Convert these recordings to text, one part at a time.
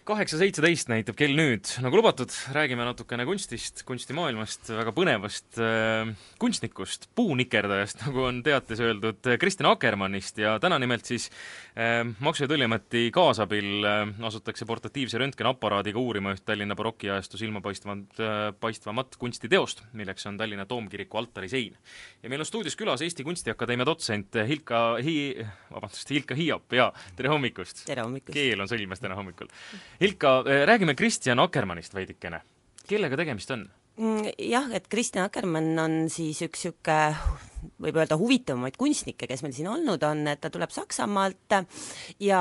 8.17 näitab kell nüüd. Nagu lubatud, räägime natukene kunstist, kunstimaailmast, väga põnevast kunstnikust, puunikerdajast, nagu on teates öeldud, Kristjan Akkermannist. Ja täna nimelt siis Maksu- ja Tolliameti kaasabil asutakse portatiivse röntgenaparaadiga uurima üht Tallinna barokiajastu silmapaistvamat kunstiteost, milleks on Tallinna Toomkiriku altarisein. Ja meil on stuudios külas Eesti Kunstiakadeemia dotsent Hilka Hiiop. Ja tere hommikust! Tere hommikust! Keel on sõlmes täna hommikul. Hilka, räägime Kristjan Akkermannist veidikene. Kellega tegemist on? Jah, et Kristjan Akkermann on siis üks siuke, võib öelda huvitavamaid kunstnikke, kes meil siin olnud on, et ta tuleb Saksamaalt ja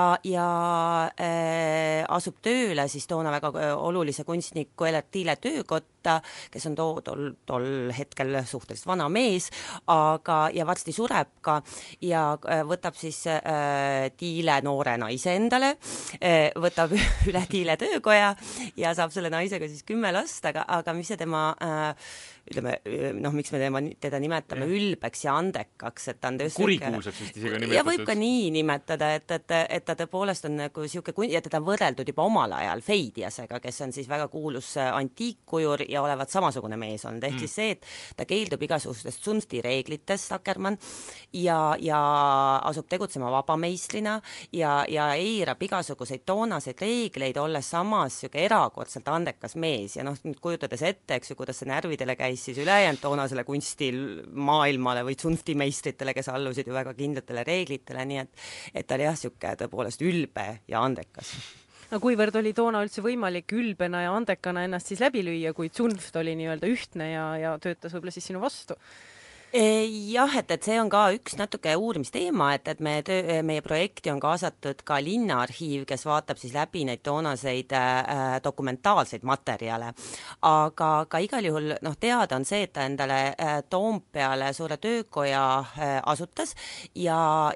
asub tööle siis toona väga olulise kunstniku Elert Thiele töökotta, kes on tol hetkel suhteliselt vana mees, ja varsti sureb ka ja võtab siis Thiele noore naise endale, võtab üle Thiele töökoja ja saab selle naisega siis 10 last, aga mis see tema miks me teda nimetame ülbeks ja andekaks, et ta on kurikuulsaks vist isegi nimetatud. Ja võib ka nii nimetada, et ta tõepoolest on nagu siuke, ja teda on võrreldud juba omal ajal Feidiasega, kes on siis väga kuulus antiikkujur ja olevat samasugune mees olnud, ehk siis see, et ta keeldub igasugustest kunstireeglitest, Akkermann, ja asub tegutsema vabameistrina ja eirab igasuguseid toonaseid reegleid, olles samas siuke erakordselt andekas mees ja nüüd kujutades ette, eks ju, kuidas see närvidele käis siis ülejäänud toonasele kunstimaailmale või kunstimeistritele, kes allusid ju väga kindlatele reeglitele, nii et ta oli jah siuke tõepoolest ülbe ja andekas. No kuivõrd oli toona üldse võimalik ülbena ja andekana ennast siis läbi lüüa, kui Zunft oli nii-öelda ühtne ja töötas võib-olla siis sinu vastu? Jah, et see on ka üks natuke uurimisteema, et meie projekti on kaasatud ka linnaarhiiv, kes vaatab siis läbi neid toonaseid dokumentaalseid materjale. Aga ka igal juhul teada on see, et ta endale Toompeale suure töökoja asutas ja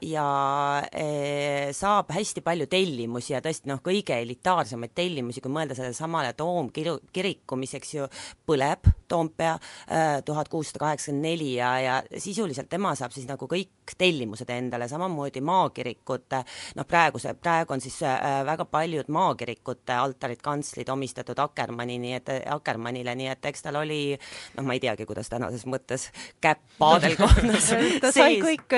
saab hästi palju tellimusi ja tõesti kõige elitaarsemaid tellimusi, kui mõelda selle samale Toomkiriku, mis eks ju põleb Toompea 1684 ja sisuliselt tema saab siis nagu kõik tellimused endale, samamoodi maakirikute, praegu on siis väga paljud maakirikute altarid, kantslid omistatud Akkermannile, nii et eks tal oli, ma ei teagi, kuidas tänases mõttes käpp paadelkonnas ta sai kõik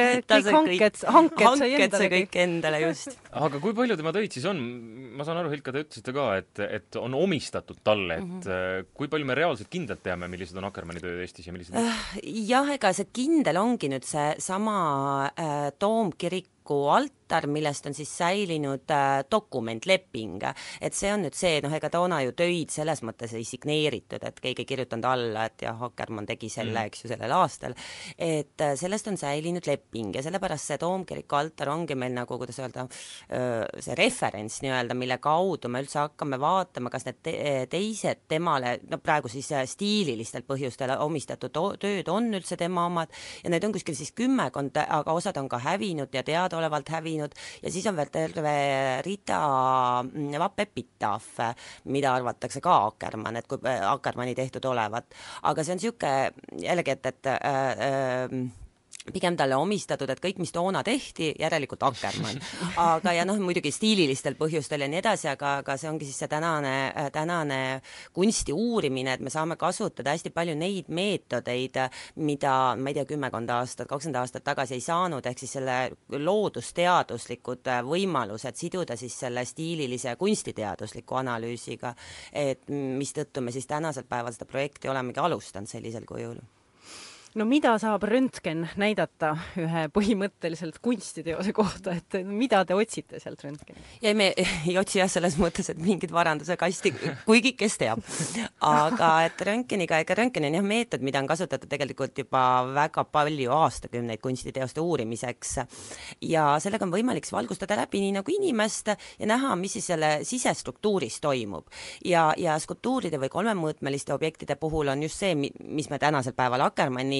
hanked sai kõik endale, just. Aga kui palju tema töid siis on? Ma saan aru, Hilka, te ütlesite ka, et on omistatud talle, et kui palju me reaalselt kindlalt teame, millised on Akkermanni tööd Eestis ja millised jah, ega see kindel ongi nüüd see sama Toomkiriku altar, millest on siis säilinud dokumentleping, et see on nüüd see, ega toona ju töid selles mõttes ei signeeritud, et keegi kirjutanud alla, et jah, Akkermann tegi selle, eks ju, sellel aastal, et sellest on säilinud leping ja sellepärast see Toomkiriku altar ongi meil nagu, kuidas öelda, see referents nii-öelda, mille kaudu me üldse hakkame vaatama, kas need teised temale, praegu siis stiililistel põhjustel omistatud tööd on üldse tema omad ja need on kuskil siis 10, aga osad on ka hävinud ja teadaolevalt hävinud ja siis on veel terve rida vappepitaafe, mida arvatakse ka Akkermanni tehtud olevat. Aga see on siuke jällegi, et pigem talle omistatud, et kõik, mis toona tehti, järelikult Akkermann. Aga muidugi stiililistel põhjustel ja nii edasi, aga see ongi siis see tänane kunsti uurimine, et me saame kasutada hästi palju neid meetodeid, mida, ma ei tea, 10 aastat, 20 aastat tagasi ei saanud, ehk siis selle loodusteaduslikud võimalused siduda siis selle stiililise kunstiteadusliku analüüsiga, et mistõttu me siis tänasel päeval seda projekti olemegi alustanud sellisel kujul. No mida saab röntgen näidata ühe põhimõtteliselt kunstiteose kohta, et mida te otsite sealt röntgeni? Ja me ei otsi selles mõttes, et mingid varanduse kasti, kuigi kes teab. Aga et röntgeni on meetod, mida on kasutatud tegelikult juba väga palju aastakümneid kunstiteoste uurimiseks. Ja sellega on võimalik valgustada läbi nii nagu inimest ja näha, mis siis selle sisestruktuuris toimub. Ja skulptuuride või kolmemõõtmeliste objektide puhul on just see, mis me tänasel päeval Akkermanni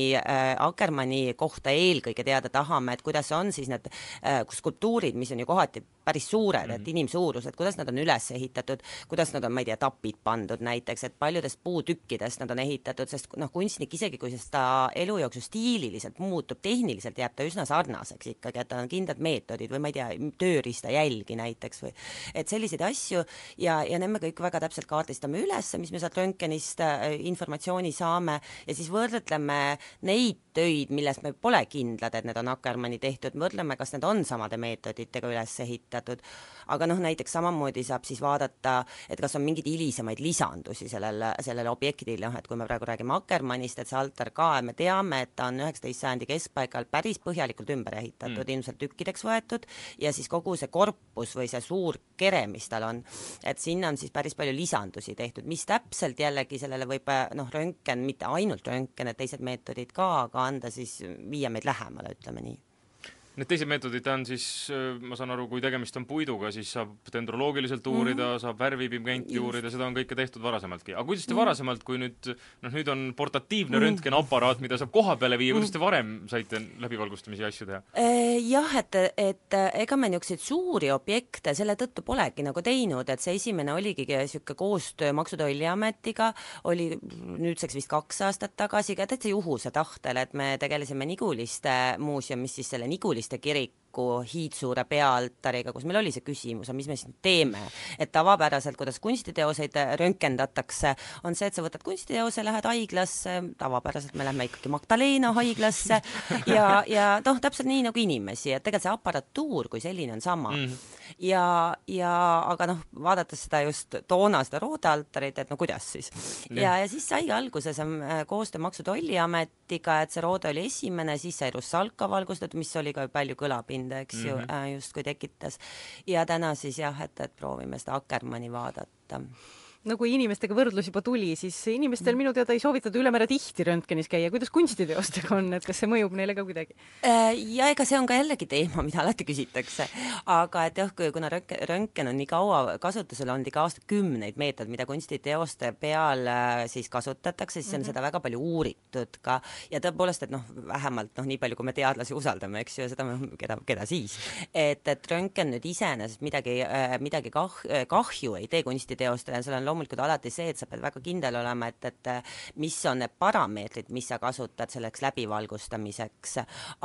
Akkermanni kohta eelkõige teada tahame, et kuidas on siis need skulptuurid, mis on ju kohati päris suured, et inimsuurused, kuidas nad on üles ehitatud, kuidas nad on, ma ei tea, tapid pandud näiteks, et paljudest puutükkidest nad on ehitatud, sest kunstnik isegi, kui ta elu jooksul stiililiselt muutub, tehniliselt jääb ta üsna sarnaseks ikkagi, et tal on kindlad meetodid või ma ei tea, tööriista jälgi näiteks või et selliseid asju ja need me kõik väga täpselt kaardistame üles, mis me sealt röntgenist informatsiooni saame ja siis võrdleme neid töid, millest me pole kindlad, et need on Akkermanni tehtud, võrdleme, kas need on samade meetoditega üles ehitatud, aga näiteks samamoodi saab siis vaadata, et kas on mingeid hilisemaid lisandusi sellele objektile, et kui me praegu räägime Akkermannist, et see altar ka, me teame, et ta on 19. sajandi keskpaikal päris põhjalikult ümber ehitatud, ilmselt tükkideks võetud ja siis kogu see korpus või see suur kere, mis tal on, et sinna on siis päris palju lisandusi tehtud, mis täpselt jällegi sellele võib röntgen, mitte ainult röntgen, et teised meetodid ka, aga anda siis viia meid lähemale, ütleme nii. Need teised meetodid on siis, ma saan aru, kui tegemist on puiduga, siis saab dendroloogiliselt uurida, saab värvipigmenti uurida, seda on kõike tehtud varasemaltki. Aga kuidas te varasemalt, kui nüüd on portatiivne röntgenaparaat, mida saab koha peale viia, kuidas te varem saite läbivalgustamise asju teha? Jah, et ega me niisuguseid suuri objekte selle tõttu polegi nagu teinud, et see esimene oligi niisugune koostöö Maksu- ja Tolliametiga, oli nüüdseks vist 2 aastat tagasi, ka täitsa juhuse tahtel, et me tegelesime Niguliste muuseumis siis selle Niguliste kiriku hiidsuure peaaltariga, kus meil oli see küsimus, mis me siin teeme, et tavapäraselt, kuidas kunstiteoseid röntgendatakse, on see, et sa võtad kunstiteose, lähed haiglasse, tavapäraselt me lähme ikkagi Magdalena haiglasse ja täpselt nii nagu inimesi, et tegelikult see aparatuur kui selline on sama. Aga vaadates seda just toona seda roodealtarit, et kuidas siis. Ja siis saigi alguses koostöö Maksu- ja Tolliametiga, et see roode oli esimene, siis sai Russalka valgustatud, mis oli ka palju kõlapinda, eks ju, just kui tekitas. Ja täna siis jah, et proovime seda Akkermanni vaadata. No kui inimestega võrdlus juba tuli, siis inimestel minu teada ei soovitata ülemäära tihti röntgenis käia. Kuidas kunstiteostega on, et kas see mõjub neile ka kuidagi? Ja ega see on ka jällegi teema, mida alati küsitakse. Aga et jah, kuna röntgen on nii kaua kasutusel olnud, iga aastakümneid meetod, mida kunstiteoste peal siis kasutatakse, siis on seda väga palju uuritud ka. Ja tõepoolest, et vähemalt nii palju, kui me teadlasi usaldame, eks ju, seda keda siis. Et röntgen nüüd iseenesest midagi kahju ei tee kunstiteostele, seal on loomulikult alati see, et sa pead väga kindel olema, et mis on need parameetrid, mis sa kasutad selleks läbivalgustamiseks,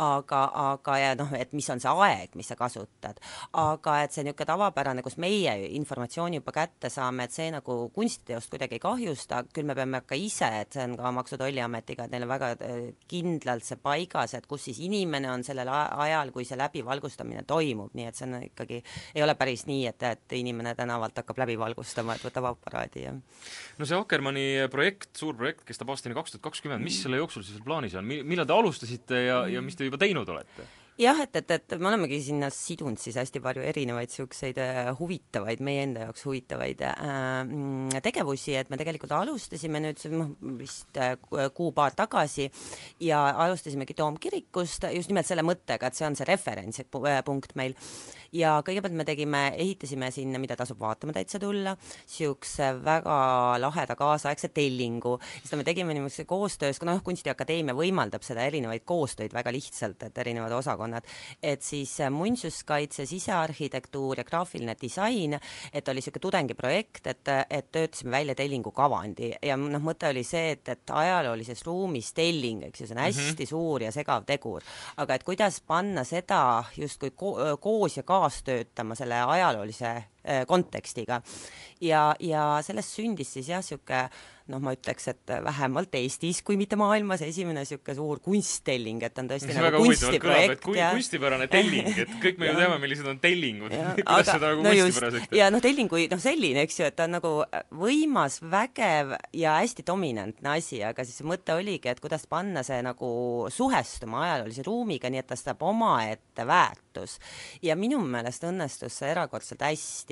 aga ja et mis on see aeg, mis sa kasutad. Aga et see niisugune tavapärane, kus meie informatsiooni juba kätte saame, et see nagu kunstiteost kuidagi ei kahjusta, küll me peame ka ise, et see on ka Maksu- ja Tolliametiga, et neil on väga kindlalt see paigas, et kus siis inimene on sellel ajal, kui see läbivalgustamine toimub, nii et see on ikkagi, ei ole päris nii, et inimene tänavalt hakkab läbivalgustama, et võtab aparaadi. No see Akkermanni projekt, suur projekt, kestab aastani 2020, mis selle jooksul siis plaanis on? Millal te alustasite ja mis te juba teinud olete? Jah, et me olemegi sinna sidunud siis hästi palju erinevaid siukseid huvitavaid, meie enda jaoks huvitavaid tegevusi, et me tegelikult alustasime nüüd vist kuu-paar tagasi ja alustasimegi Toomkirikust just nimelt selle mõttega, et see on see referentspunkt meil. Ja kõigepealt me ehitasime sinna, mida tasub vaatama täitsa tulla, siukse väga laheda kaasaegse tellingu. Seda me tegime niimoodi koostöös, kuna Kunstiakadeemia võimaldab seda erinevaid koostöid väga lihtsalt, et erinevad osakonnad, et siis muinsuskaitse, sisearhitektuur ja graafiline disain, et oli siuke tudengiprojekt, et töötasime välja tellingu kavandi ja mõte oli see, et ajaloolises ruumis telling, eks ju, see on hästi suur ja segav tegur, aga et kuidas panna seda justkui koos ja kaas töötama selle ajaloolise kontekstiga ja sellest sündis siis jah, siuke ma ütleks, et vähemalt Eestis, kui mitte maailmas, esimene siuke suur kunsttelling, et on tõesti nagu kunstiprojekt. Kunstipärane telling, et kõik me ju teame, millised on tellingud. Kuidas seda nagu kunstipäraseks? Ja tellingu selline, eks ju, et ta on nagu võimas, vägev ja hästi dominantne asi, aga siis mõte oligi, et kuidas panna see nagu suhestuma ajaloolise ruumiga, nii et ta saab omaette väärtus. Ja minu meelest õnnestus see erakordselt hästi,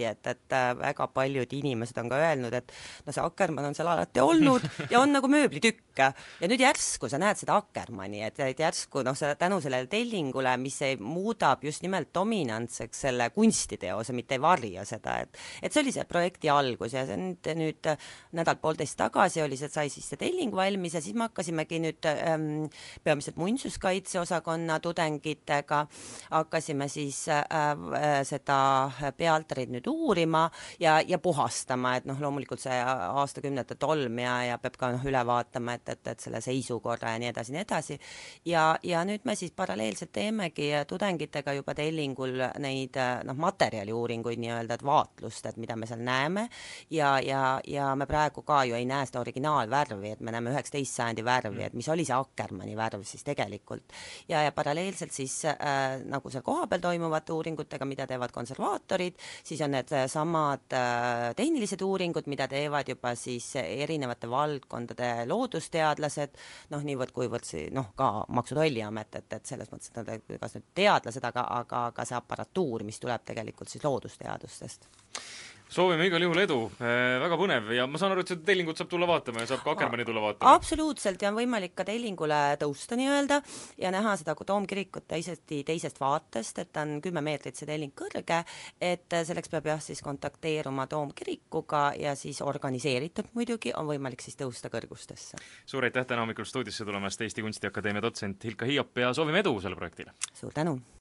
et väga paljud inimesed on ka öelnud, et no see Akkermann on seal alati olnud ja on nagu mööblitükk. Ja nüüd järsku sa näed seda Akkermanni, et järsku noh, tänu sellele tellingule, mis muudab just nimelt dominantseks selle kunstiteose, mitte ei varja seda, et see oli see projekti algus ja see nüüd nädal-poolteist tagasi oli see, sai siis see telling valmis ja siis me hakkasimegi nüüd peamiselt muinsuskaitseosakonna tudengitega hakkasime siis seda pealtarit nüüd uurima ja puhastama, et noh, loomulikult see aastakümnete tolm ja peab ka üle vaatama, et selle seisukorra ja nii edasi. Ja nüüd me siis paralleelselt teemegi tudengitega juba tellingul neid materjaliuuringuid nii-öelda, et vaatlust, et mida me seal näeme ja me praegu ka ju ei näe seda originaalvärvi, et me näeme 19. sajandi värvi, et mis oli see Akkermanni värv siis tegelikult. Ja paralleelselt siis nagu seal kohapeal toimuvate uuringutega, mida teevad konservaatorid, siis on need samad tehnilised uuringud, mida teevad juba siis erinevate valdkondade loodusteadlased, noh, niivõrd-kuivõrd ka Maksu- ja Tolliamet, et selles mõttes, et nad kas nüüd teadlased, aga ka see aparatuur, mis tuleb tegelikult siis loodusteadustest. Soovime igal juhul edu, väga põnev ja ma saan aru, et seda tellingut saab tulla vaatama ja saab ka Akkermanni tulla vaatama. Absoluutselt ja on võimalik ka tellingule tõusta nii-öelda ja näha seda toomkirikut teisest vaatest, et on 10 meetrit see telling kõrge, et selleks peab jah siis kontakteeruma toomkirikuga ja siis organiseeritud muidugi on võimalik siis tõusta kõrgustesse. Suur aitäh täna hommikul stuudiosse tulemast Eesti Kunstiakadeemia dotsent Hilka Hiiop ja soovime edu selle projektile! Suur tänu!